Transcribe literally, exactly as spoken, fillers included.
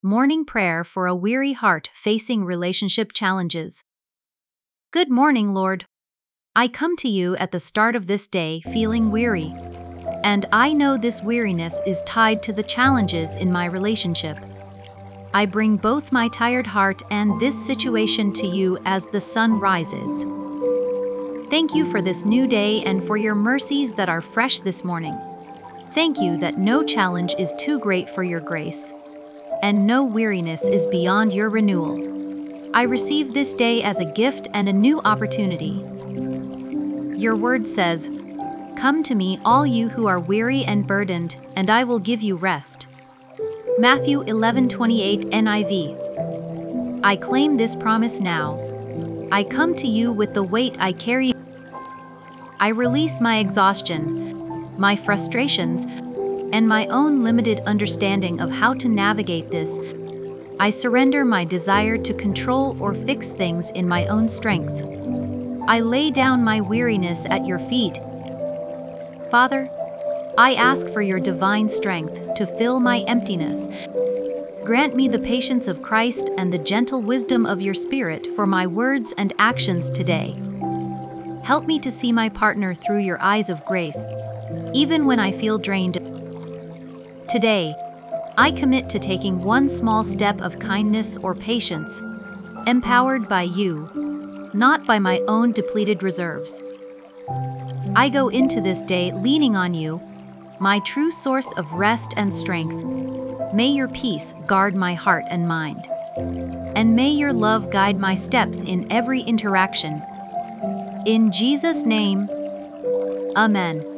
Morning prayer for a weary heart facing relationship challenges. Good morning, Lord. I come to you at the start of this day feeling weary, and I know this weariness is tied to the challenges in my relationship. I bring both my tired heart and this situation to you as the sun rises. Thank you for this new day and for your mercies that are fresh this morning. Thank you that no challenge is too great for your grace, and no weariness is beyond your renewal. I receive this day as a gift and a new opportunity. Your word says, "Come to me, all you who are weary and burdened, and I will give you rest." Matthew eleven twenty-eight N I V. I claim this promise now. I come to you with the weight I carry. I release my exhaustion, my frustrations, and my own limited understanding of how to navigate this. I surrender my desire to control or fix things in my own strength. I lay down my weariness at your feet. Father, I ask for your divine strength to fill my emptiness. Grant me the patience of Christ and the gentle wisdom of your Spirit for my words and actions today. Help me to see my partner through your eyes of grace, even when I feel drained. Today, I commit to taking one small step of kindness or patience, empowered by you, not by my own depleted reserves. I go into this day leaning on you, my true source of rest and strength. May your peace guard my heart and mind, and may your love guide my steps in every interaction. In Jesus' name, Amen.